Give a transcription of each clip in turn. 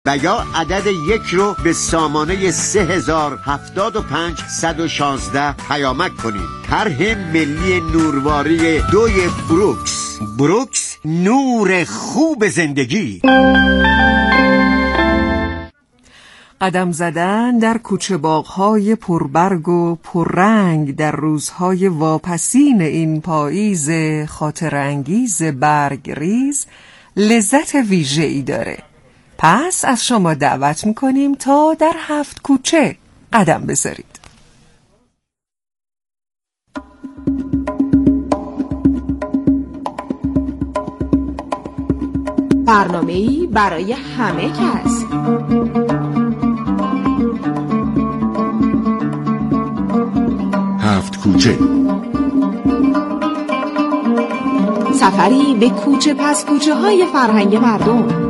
و یا عدد 1 رو به سامانه 3075-116 پیامک کنید. طرح ملی نورواری 2 بروکس. بروکس، نور خوب زندگی. قدم زدن در کوچه باغ‌های پربرگ و پررنگ در روزهای واپسین این پاییز خاطرانگیز برگ ریز لذت ویژه‌ای داره. پس از شما دعوت می‌کنیم تا در 7 کوچه قدم بذارید. برنامه‌ای برای همه کس. هفت کوچه، سفری به کوچه پس کوچه های فرهنگ مردم.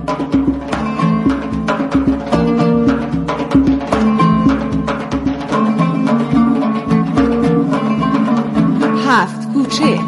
هفت کوچه.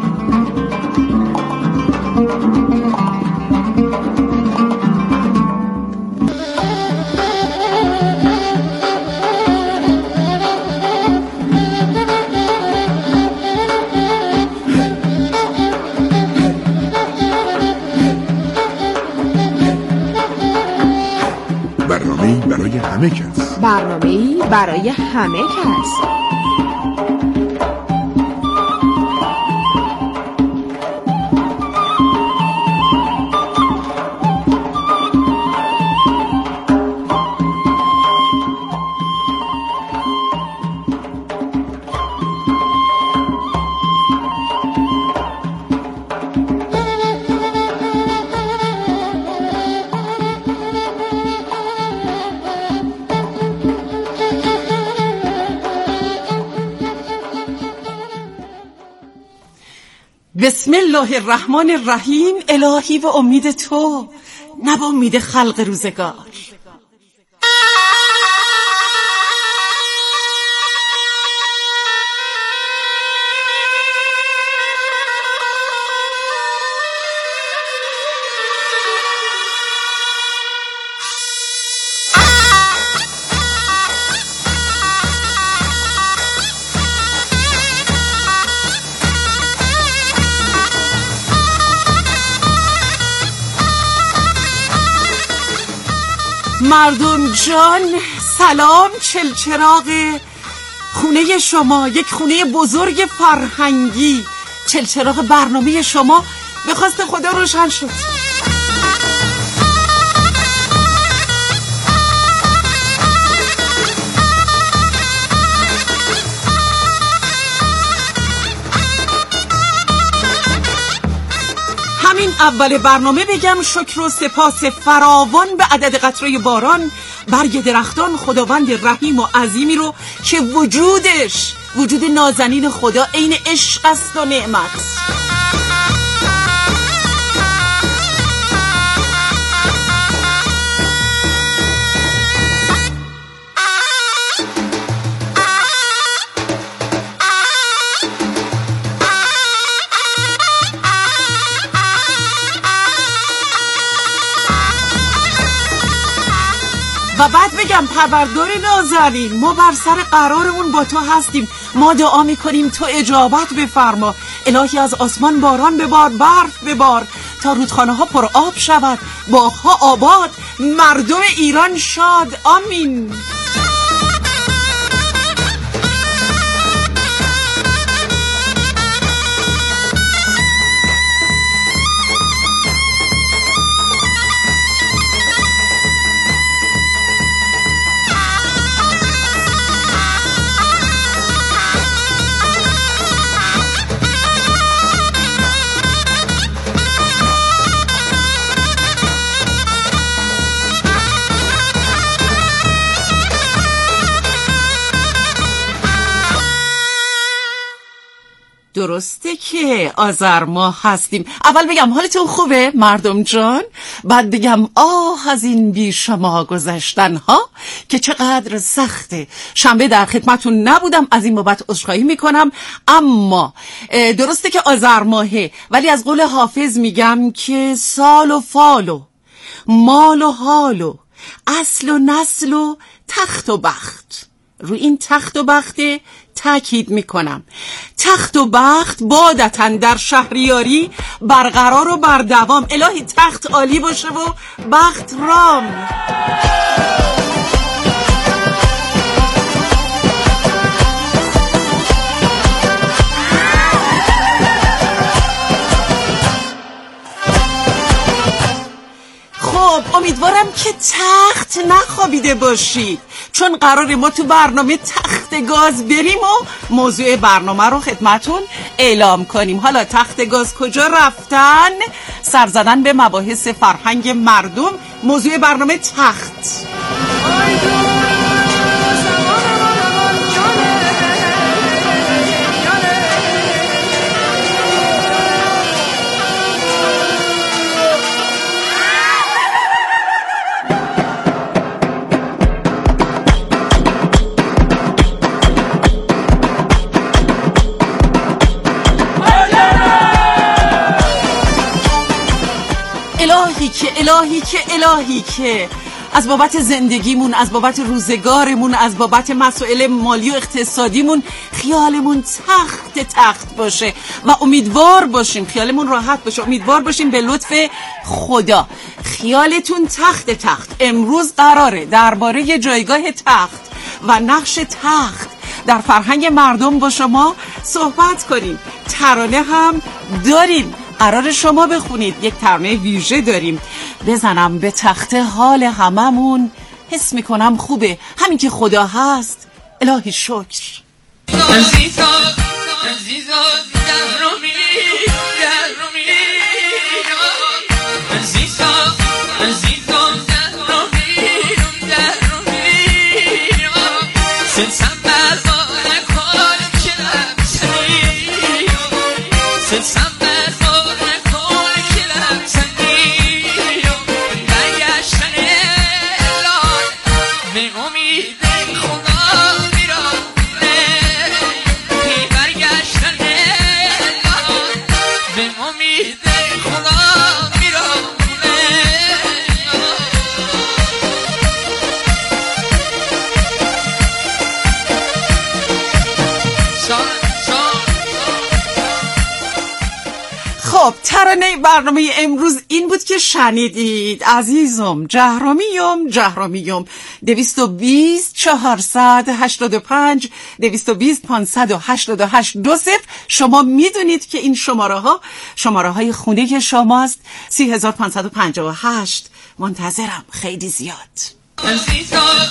برنامه‌ای برای همه کس. برنامه‌ای برای همه کس. بسم الله الرحمن الرحیم. الهی به امید تو، نه به امید خلق روزگار. مردم جان سلام، چلچراغ خونه شما، یک خونه بزرگ فرهنگی، چلچراغ برنامه شما به خواست خدا روشن شد. همین اول برنامه بگم شکر و سپاس فراوان به عدد قطره باران، برگ درختان، خداوند رحیم و عظیمی رو که وجود نازنین خدا عین عشق است و نعمت. و بعد بگم پروردگار نازنین، ما بر سر قرارمون با تو هستیم، ما دعا میکنیم تو اجابت بفرما. الهی از آسمان باران ببار، برف ببار تا رودخانه ها پر آب شود، باغ‌ها آباد، مردم ایران شاد. آمین. درسته که آذر ماه هستیم. اول بگم حالتون خوبه مردم جان، بعد بگم آه از این بی شما گذشتن ها که چقدر سخته. شنبه در خدمتون نبودم، از این بابت عذرخواهی میکنم. اما درسته که آذر ماهه، ولی از قول حافظ میگم که سال و فال و مال و حال و اصل و نسل و تخت و بخت. روی این تخت و بخت تاکید میکنم. تخت و بخت بادتن در شهریاری برقرار و بر دوام. الهی تخت عالی باشه و بخت رام. خب امیدوارم که تخت نخوابیده باشید، چون قراره ما تو برنامه تخت گاز بریم و موضوع برنامه رو خدمتون اعلام کنیم. حالا تخت گاز کجا رفتن؟ سر زدن به مباحث فرهنگ مردم. موضوع برنامه تخت. الهی که از بابت زندگیمون، از بابت روزگارمون، از بابت مسائل مالی و اقتصادیمون خیالمون تخت باشه و امیدوار باشیم خیالمون راحت باشه. امیدوار باشیم به لطف خدا خیالتون تخت. امروز قراره درباره جایگاه تخت و نقش تخت در فرهنگ مردم با شما صحبت کنیم. ترانه هم داریم، قرار شما بخونید. یک ترانه ویژه داریم. بزنم به تخت حال هممون، حس میکنم خوبه همین که خدا هست. الهی شکر. خب ترانه برنامه امروز این بود که شنیدید. عزیزم جهرمیم 220 485 220 588 20. شما میدونید که این شماره های خونه شماست. 3558. منتظرم خیلی زیاد. عزیزم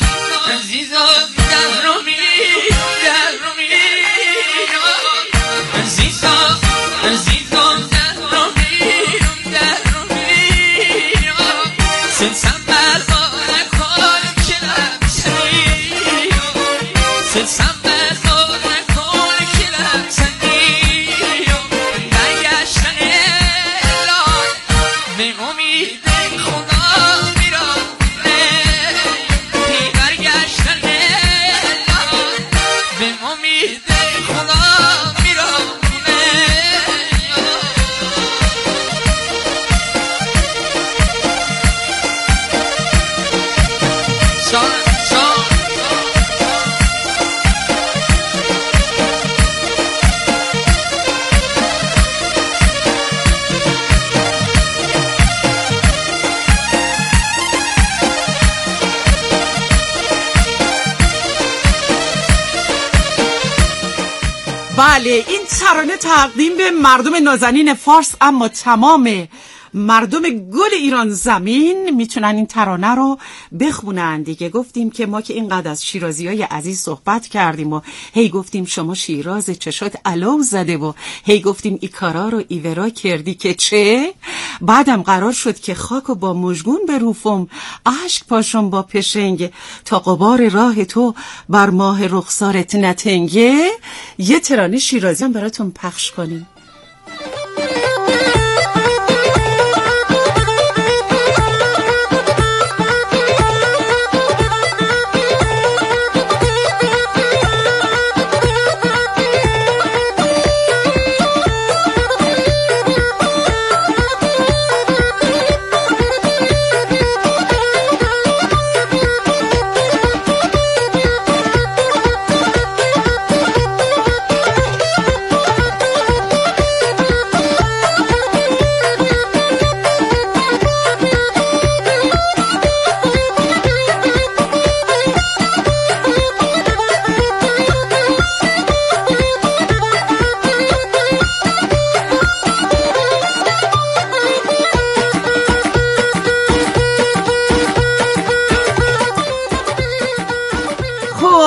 بله، این ترانه تقدیم به مردم نازنین فارس، اما تمام مردم گل ایران زمین میتونن این ترانه رو بخونن دیگه. گفتیم که ما که اینقدر از شیرازیای عزیز صحبت کردیم و هی گفتیم شما شیراز چشات علو زده و هی گفتیم ای کارا رو ایورا کردی که چه. بعدم قرار شد که خاکو با مژگون بروفم، اشک پاشم با پشنگ، تا غبار راه تو بر ماه رخسارت نتنگه. یه ترانه شیرازی هم براتون پخش کنیم.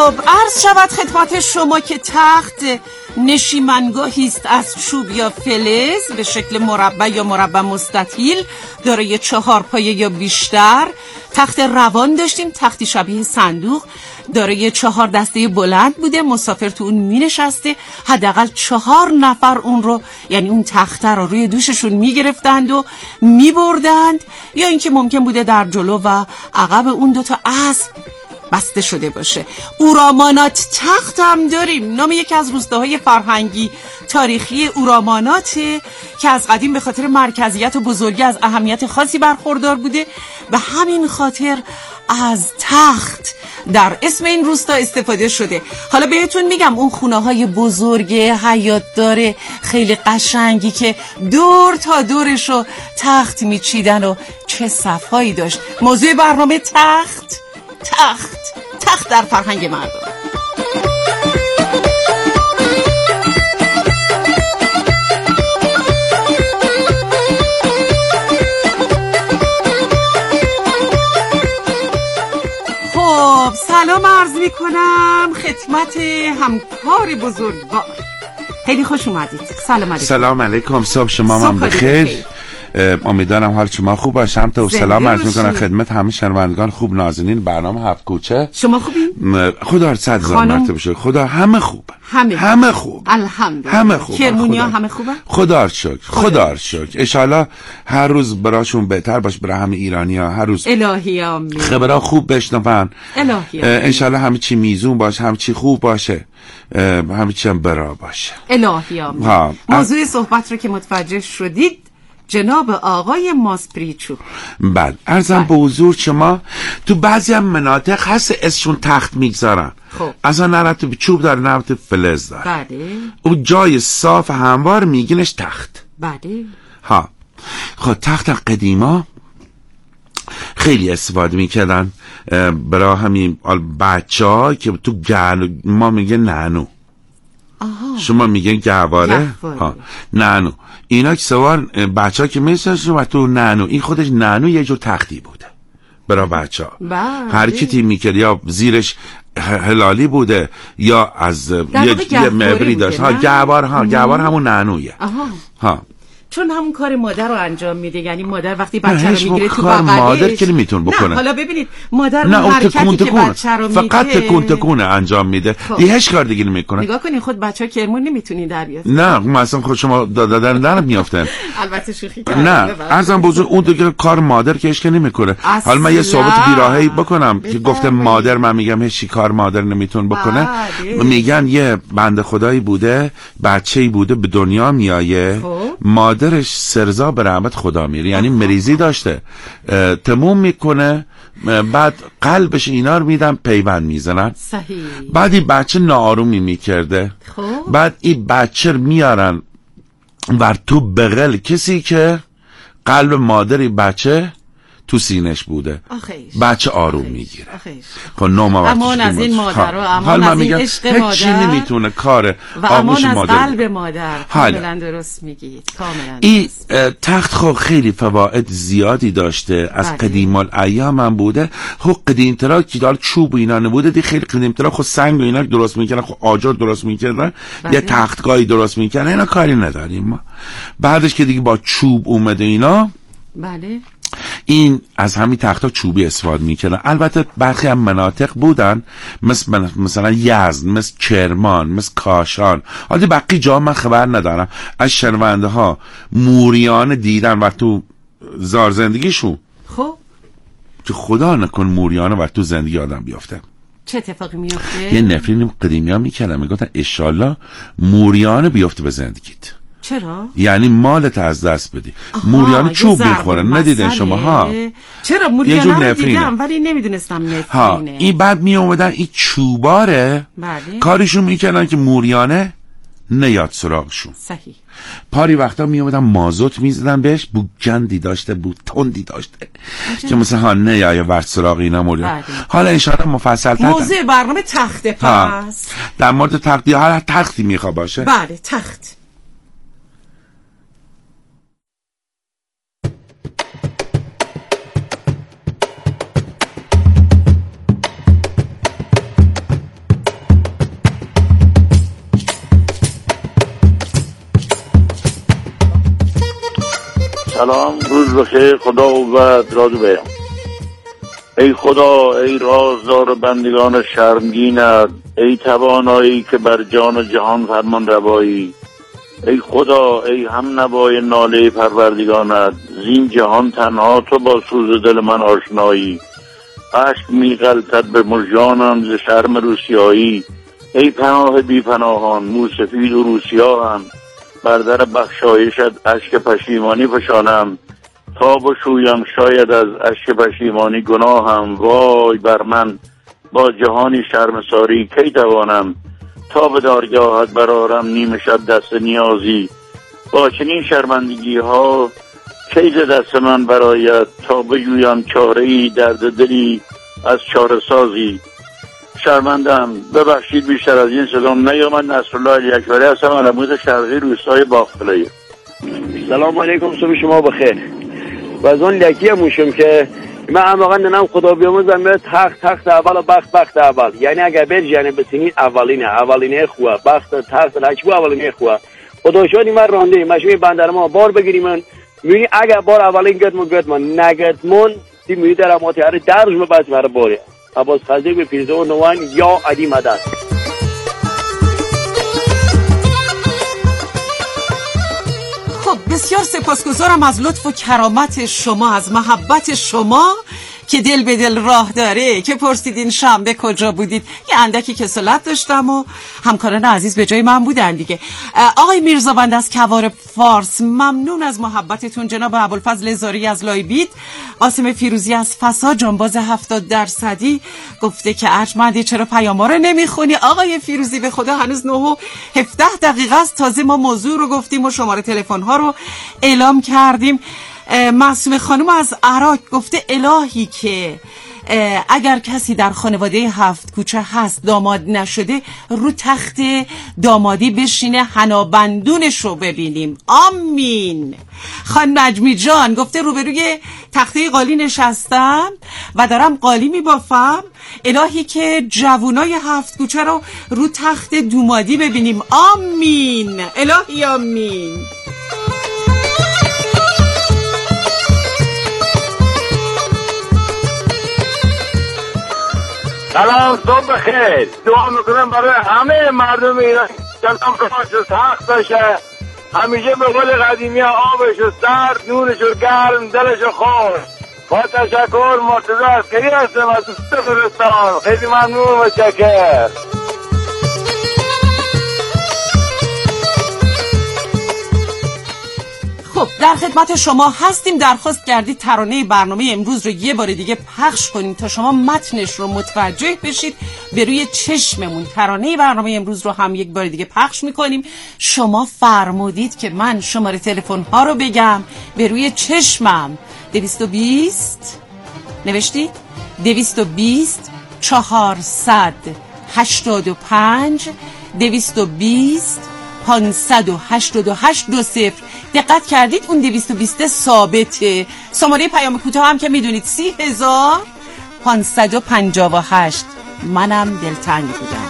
خب عرض شود خدمت شما که تخت نشیمنگاهی است از چوب یا فلز به شکل مربع یا مربع مستطیل، دارای 4 پایه یا بیشتر. تخت روان داشتیم، تختی شبیه صندوق دارای 4 دسته بلند بوده، مسافر تو اون می نشسته، حداقل 4 نفر اون رو، یعنی اون تخته رو روی دوششون می گرفتند و می بردند، یا اینکه ممکن بوده در جلو و عقب اون 2 تا اسب بسته شده باشه. اورامانات تخت هم داریم، نام یکی از روستاهای فرهنگی تاریخی اوراماناته که از قدیم به خاطر مرکزیت و بزرگی از اهمیت خاصی برخوردار بوده. به همین خاطر از تخت در اسم این روستا استفاده شده. حالا بهتون میگم اون خونه های بزرگ حیات داره خیلی قشنگی که دور تا دورشو تخت میچیدن و چه صفایی داشت. موضوع برنامه تخت در فرهنگ مردم. خب سلام عرض می کنم خدمت همکار بزرگوار. خیلی خوش اومدید. سلام علیکم. سلام علیکم. صبح شما هم بخیر. امیدوارم حال شما خوب باشه. هم تا سلام عرض میکنم خدمت همه شنوندگان خوب نازنین برنامه هفت کوچه. شما خوبین؟ خدا رو 100,000 مرتبه شکر. خدا همه خوب. همه خوب. الحمدلله. همه خوب. کرمونیا همه خوبه؟ خدا رو شکر. خدا رو شکر. ان شاءالله هر روز براشون بهتر باشه، برای همه ایرانی‌ها هر روز الهی آمین. خبرها خوب بشنون. الهی ان شاءالله همه چی میزون باشه، همه چی خوب باشه، همه چی هم برا باشه. الهی آمین. موضوع صحبت رو که متوجه شدید جناب آقای ماسپریچو. بله عرضم به حضور شما تو بعضی هم مناطق هست اسمشون تخت میگذارن. خب اصلا نرفته به چوب داره، نرفته به فلز داره. بله. اون جای صاف هموار میگینش تخت. بله. ها خب تخت قدیما خیلی استفاده میکردن برای همین بچه ها که تو ما میگه نانو. آها. شما میگن گهواره. ها نانو. اینا که سوار بچه ها که میسن و تو نانو، این خودش نانو یه جور تختی بوده برای بچه ها. حرکتی میکرد یا زیرش هلالی بوده یا از یه مبری داشت. ها گهوار همون نانویه. ها چون همون کار مادر رو انجام میده، یعنی مادر وقتی بچه رو میگیره تو بغلش مادر که نمیتونه بکنه. نه حالا ببینید مادر اون حرکتی که بچه رو میده فقط تکون انجام میده. هیچ کار دیگه نمیکنه. نگاه کنین خود بچه‌ها کرمون نمیتونین در بیارن. نه مثلا خود شما دادن در میافتن. البته شوخی کردم. نه ارزم بزرگ اون دیگه کار مادر که هیچ نمیکنه. حالا من یه صحبت بیراهه‌ای بکنم که گفتم مادر، من میگم هیچ کار مادر نمیتونه بکنه. میگن یه بنده خدایی بوده، بچه‌ای بوده به دنیا میایه، مادرش سرزا به رحمت خدا میره، یعنی مریضی داشته، تموم میکنه، بعد قلبش اینا رو میدن پیوند میزنن. صحیح. بعد این بچه ناآرومی میکرده. بعد این بچه میارن ور تو بغل کسی که قلب مادری بچه تو سینش بوده. بچه آروم میگیره. خب امان از این مادر و امان از این عشق مادر. هیچی نمیتونه کار و امان از قلب مادر. کاملا درست میگید. کاملا. این تخت خب خیلی فواید زیادی داشته، از قدیم الایام هم بوده. خب قدیم‌ترا که دار چوب اینا نبوده، دی خیلی قدیم‌ترا خب سنگ و اینا درست میکردن، خب آجر درست میکردن، یه تختگاهی درست میکردن. اینا کاری نداریم ما. بعدش که دیگه با چوب اومده اینا، بله، این از همین تخت‌ها چوبی استفاده می‌کردن. البته برخی هم مناطق بودن مثلا یزد، مثل کرمان، مثل کاشان، حالا بقیه جا من خبر ندارم. از شنونده ها موریان دیدن و تو زار زندگیشون، خب که خدا نکن موریان و تو زندگی آدم بیافته. چه اتفاقی میفته؟ یه نفرین قدیمی ها میکردن، میگفتن اشالله موریان بیافته به زندگیت. چرا؟ یعنی مالت از دست بدی. موریان چوب میخورن، ندیدن شما ها؟ چرا موریان رو دیدم ولی نمیدونستم نفرینه. این بعد می اومدن این چوباره کارشون میکردن که موریانه نیاد سراغشون. صحیح. پاری وقتا می اومدن مازوت میزدن بهش، بو گندی داشته، بو تندی داشته که مثلا ها نیایه ورد سراغ اینا موریان. حالا انشاءالله مفصل تر موضوع برنامه تخته پس در مورد تختی، حالا تختی میخوا باشه. بله تخت. سلام، روز بخیر، خدا و رازو بیام. ای خدا، ای رازدار بندگان شرمگینت، ای توانایی که بر جان و جهان فرمان روایی، ای خدا، ای هم نوای ناله پروردگانت، زین جهان تنها تو با سوز دل من آشنایی، اشک می غلطد به مژگانم ز شرم روسیایی، ای پناه بی پناهان، موسفید و روسیاهم، بر در بخشایشت اشک پشیمانی فشانم، تا بشویم شاید از اشک پشیمانی گناهم، وای بر من با جهانی شرمساری کی توانم، تا به دارگاهت برارم نیم شب دست نیازی، با چنین شرمندگی ها کی ز دست من برآید، تا بجویم چاره ای درد دلی از چاره سازی. شرمندم، ببخشید بیشتر از این صدام نیامد. نصرالله علی‌اکبری هستم، علموت شرقی روستای باغفلایه. سلام علیکم، صبح شما بخیر. و از اون لکی موشم که من هماقا ننم خدا بیاموزم به تخت اول و بخت اول، یعنی اگر بر جانب بسینید اولینه خواه، تخت لکبو اولینه خواه. خدا شدی من رانده مشوی بندر ما بار بگیریم، من میبینی اگر بار اولین گتمون نگتمون تی میبینی در اماتی هر درش بس مره باره عباس خزی به پیرزه و نوان یا عدی مدد. خب بسیار سپاسگزارم از لطف و کرامت شما، از محبت شما که دل به دل راه داره، که پرسیدین شنبه کجا بودید. یه اندکی کسالت داشتم و همکاران عزیز به جای من بودن دیگه. آقای میرزاوند از کوار فارس، ممنون از محبتتون. جناب ابوالفضل زاری از لایبید، قاسم فیروزی از فسا، جانباز 70% گفته که ارجمندی چرا پیاما رو نمیخونی؟ آقای فیروزی به خدا هنوز 9:17 است، تازه ما موضوع رو گفتیم و شماره تلفن ها رو اعلام کردیم. معصومه خانم از عراق گفته الهی که اگر کسی در خانواده 7 کوچه هست داماد نشده، رو تخت دامادی بشینه حنابندونش رو ببینیم، آمین. خانم نجمی جان گفته روبروی تخته قالی نشستم و دارم قالی میبافم، الهی که جوونای 7 کوچه رو تخت دومادی ببینیم، آمین. الهی آمین. سلام، صبح بخیر. دعا میکنم برای همه مردم ایران جلام راش سخت باشه، همیشه به قول قدیمی آبش و سرد، نورش و گرم، دلش و خوش. با تشکر، مرتضی عسکری هستم از فرستان. خیلی ممنون و شکر. خب در خدمت شما هستیم. درخواست کردید ترانه برنامه امروز رو یه بار دیگه پخش کنیم تا شما متنش رو متوجه بشید. به روی چشممون ترانه برنامه امروز رو هم یک بار دیگه پخش میکنیم. شما فرمودید که من شماره تلفن ها رو بگم. به روی چشمم 220 نوشتید 220 485 220 588 20. دقت کردید اون 220 ثابته. شماره پیام کوتاه هم که میدونید 30558. منم دلتنگ بودم.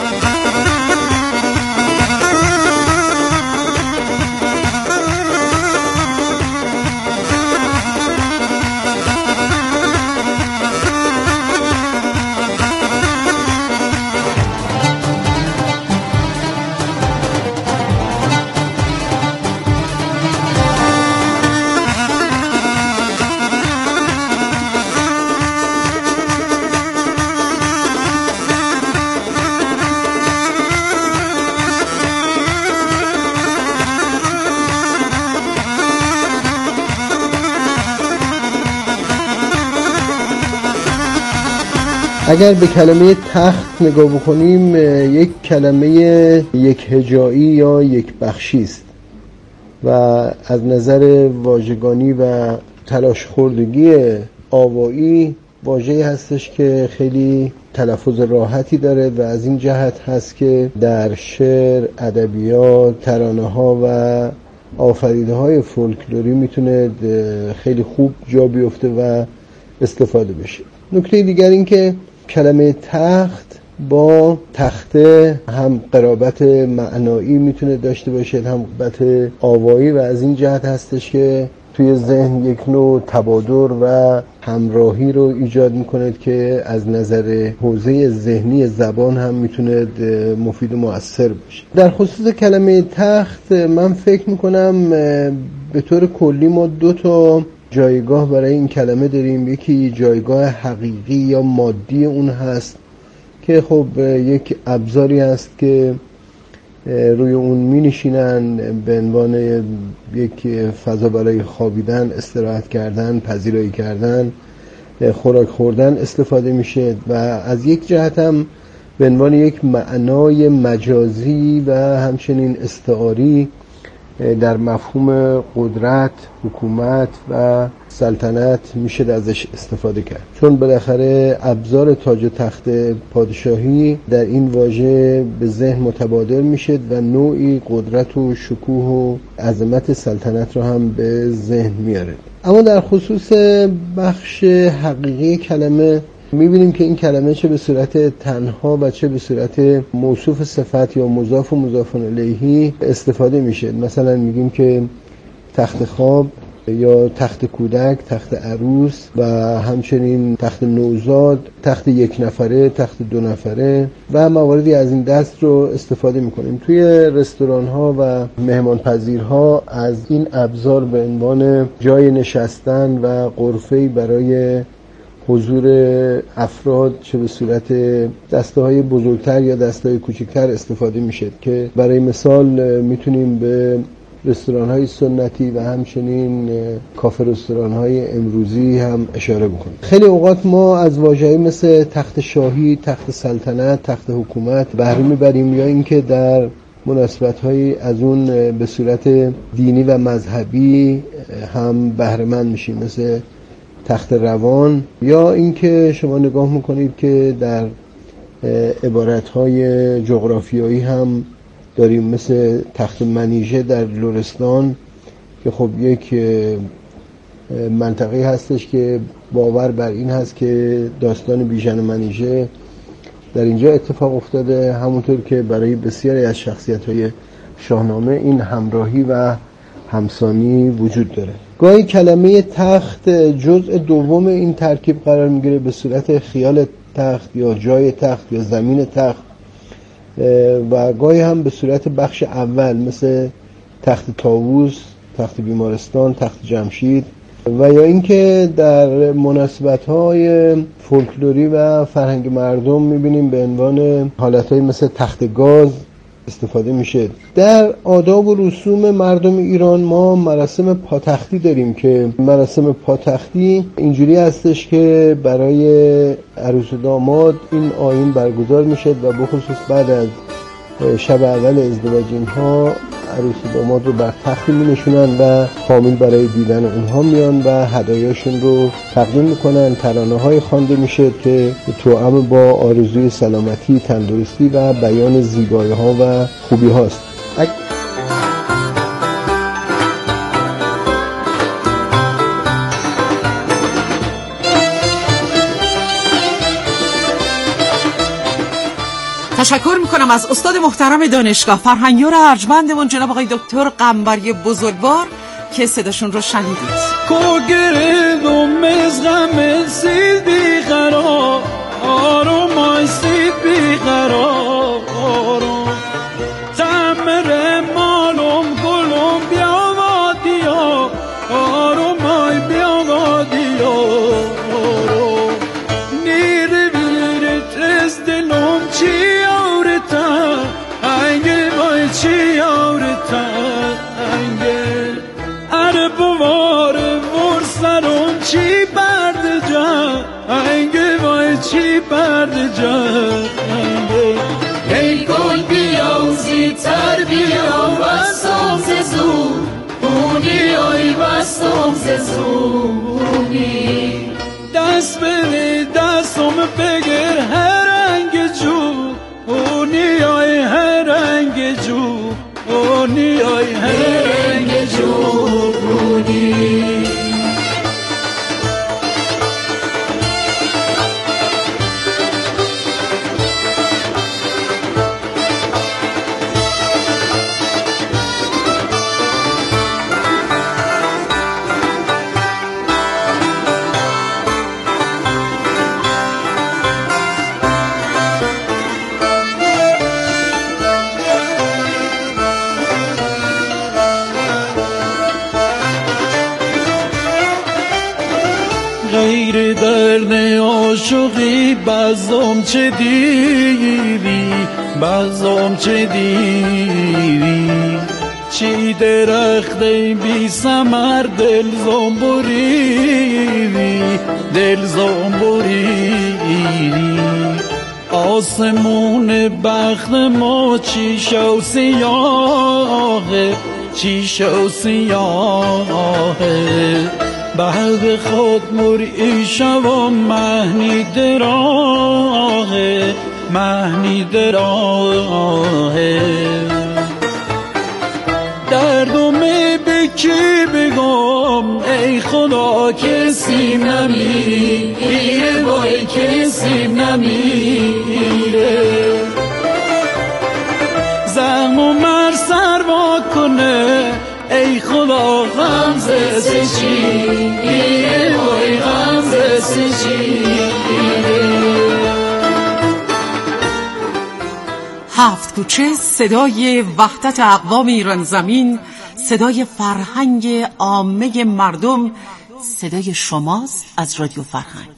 اگر به کلمه تخت نگاه بکنیم، یک کلمه یک هجایی یا یک بخشی است و از نظر واژگانی و تلاش خوردگی آوایی واژه‌ای هستش که خیلی تلفظ راحتی داره و از این جهت هست که در شعر، ادبیات، ترانه‌ها و آفریده‌های فولکلوری میتونه خیلی خوب جا بیفته و استفاده بشه. نکته دیگر این که کلمه تخت با تخته هم قرابت معنایی میتونه داشته باشه، هم قرابت آوایی و از این جهت هستش که توی ذهن یک نوع تبادر و همراهی رو ایجاد میکنه که از نظر حوزه ذهنی زبان هم میتونه مفید و مؤثر باشه. در خصوص کلمه تخت من فکر میکنم به طور کلی ما 2 تا جایگاه برای این کلمه داریم. یکی جایگاه حقیقی یا مادی اون هست که خب یک ابزاری هست که روی اون می نشینن به عنوان یک فضا برای خوابیدن، استراحت کردن، پذیرایی کردن، خوراک خوردن استفاده میشه و از یک جهت هم به عنوان یک معنای مجازی و همچنین استعاری در مفهوم قدرت، حکومت و سلطنت میشه ازش استفاده کرد، چون بالاخره ابزار تاج و تخت پادشاهی در این واژه به ذهن متبادر میشه و نوعی قدرت و شکوه و عظمت سلطنت رو هم به ذهن میاره. اما در خصوص بخش حقیقی کلمه میبینیم که این کلمه چه به صورت تنها و چه به صورت موصوف صفت یا مضاف و مضاف الیه استفاده میشه. مثلا میگیم که تخت خواب یا تخت کودک، تخت عروس و همچنین تخت نوزاد، تخت 1 نفره، تخت 2 نفره و مواردی از این دست رو استفاده میکنیم. توی رستوران ها و مهمان پذیرها از این ابزار به عنوان جای نشستن و غرفه‌ای برای حضور افراد چه به صورت دسته‌های بزرگتر یا دسته‌های کوچکتر استفاده میشه که برای مثال میتونیم به رستوران‌های سنتی و همچنین کافه رستوران‌های امروزی هم اشاره بکنیم. خیلی اوقات ما از واژه‌ای مثل تخت شاهی، تخت سلطنت، تخت حکومت بهره میبریم یا اینکه در مناسبت‌های از اون به صورت دینی و مذهبی هم بهره مند میشیم، مثل تخت روان، یا اینکه شما نگاه میکنید که در عبارت‌های جغرافیایی هم داریم، مثل تخت منیژه در لرستان که خب یک منطقه هستش که باور بر این هست که داستان بیژن منیژه در اینجا اتفاق افتاده، همونطور که برای بسیاری از شخصیت‌های شاهنامه این همراهی و همسانی وجود داره. گاهی کلمه تخت جزء دوم این ترکیب قرار میگیره به صورت خیال تخت یا جای تخت یا زمین تخت و گاهی هم به صورت بخش اول مثل تخت طاووس، تخت بیمارستان، تخت جمشید و یا اینکه در مناسبت‌های فولکلوری و فرهنگ مردم می‌بینیم به عنوان حالت‌های مثل تخت گاز استفاده میشه. در آداب و رسوم مردم ایران ما مراسم پاتختی داریم که مراسم پاتختی اینجوری هستش که برای عروس و داماد این آیین برگزار میشه و بخصوص بعد از شب اول ازدواج اینها عروس و داماد رو بر تختی می نشونن و فامیل برای دیدن اونها میان و هدایاشون رو تقدیم میکنن. ترانه های خوانده میشه که توأم با آرزوی سلامتی، تندرستی و بیان زیبایی ها و خوبی هاست. تشکر میکنم از استاد محترم دانشگاه، فرهنگیار ارجمندمون جناب آقای دکتر قنبری بزرگوار که صداشون رو شنیدید. کوگردم از غم سید بیقرار آروم سید بیقرار آروم تمر مالم گلم بیا وادیا آروم آی بیا وادیا آروم نیر بیرت از دلم چی چی آورتا انگل اره بواره ور سرم چی برد جا انگل وای چی برد جا انگل ای گل بیا زیتر بیا بستم ززون بونی آی بستم ززونی دست بده دستم بگر هر رنگ جو اونی آی هر رنگ جو اونی آی هر رنگ جو اونی بازم چه دیری بازم چه دیری چی درخت بی ثمر دل زنبوریری دل زنبوریری آسمون بخت ما چی شو سیاهه چی شو سیاهه بعد خود مری شو مهنی دراهه مهنی دراهه دردمی به کی بگم ای خدا کسی نمیره وای کسی نمیره زخم و مر سر با کنه ای خدا غمزه سچیره وای غمزه سچیره. هفت کوچه صدای وحدت اقوام ایران زمین، صدای فرهنگ عامه مردم، صدای شماست از رادیو فرهنگ.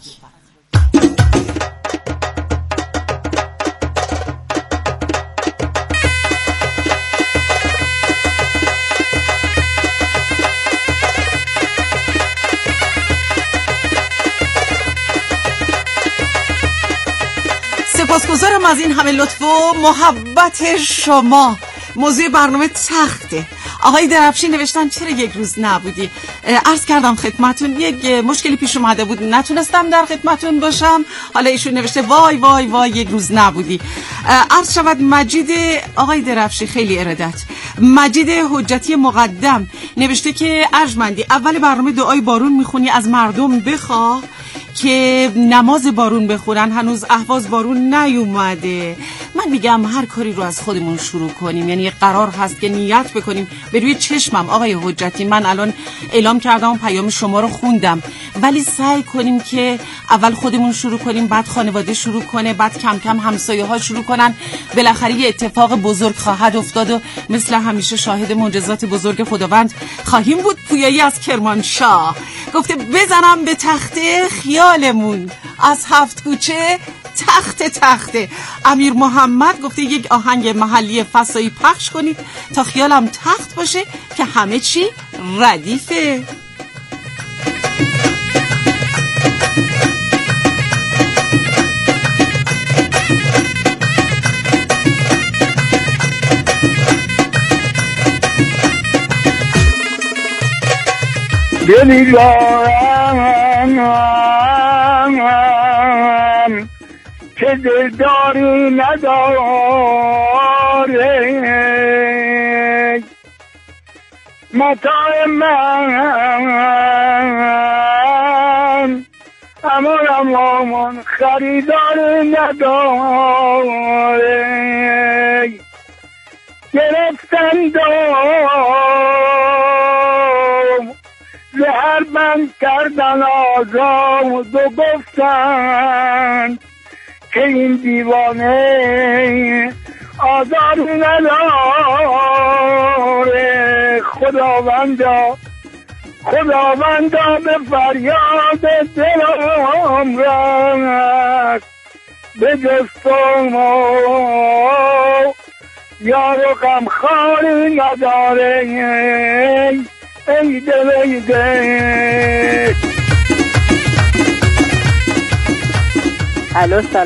سپاسگزارم از این همه لطف و محبت شما. موضوع برنامه تخته. آقای درفشی نوشتن چرا یک روز نبودی؟ عرض کردم خدمتون یک مشکلی پیش اومده بود، نتونستم در خدمتون باشم. حالا ایشون نوشته وای وای وای یک روز نبودی. عرض شود مجید آقای درفشی خیلی ارادت. مجید حجتی مقدم نوشته که ارجمندی اول برنامه دعای بارون میخونی از مردم بخواه که نماز بارون بخونن، هنوز اهواز بارون نیومده. من میگم هر کاری رو از خودمون شروع کنیم، یعنی قرار هست که نیت بکنیم. به روی چشمم آقای حجتی من الان اعلام کردم و پیام شما رو خوندم، ولی سعی کنیم که اول خودمون شروع کنیم، بعد خانواده شروع کنه، بعد کم کم همسایه ها شروع کنن. بالاخره یه اتفاق بزرگ خواهد افتاد و مثل همیشه شاهد معجزات بزرگ خداوند خواهیم بود. پویایی از کرمانشاه گفته بزنم به تخته خیالمون از هفت کوچه تخته. امیر محمد گفته یک آهنگ محلی فضایی پخش کنید تا خیالم تخت باشه که همه چی ردیفه. دلی دارم که دلداری نداره، متاع من امان خریداری نداره. گرفتن دام زهر بند کردن آزاد و گفتن که این دیوانه آزار نداره. خداوندا به فریاد دلم رفت به جستم و یار و غمخواری نداره. ای دل ای دل. الو سلام.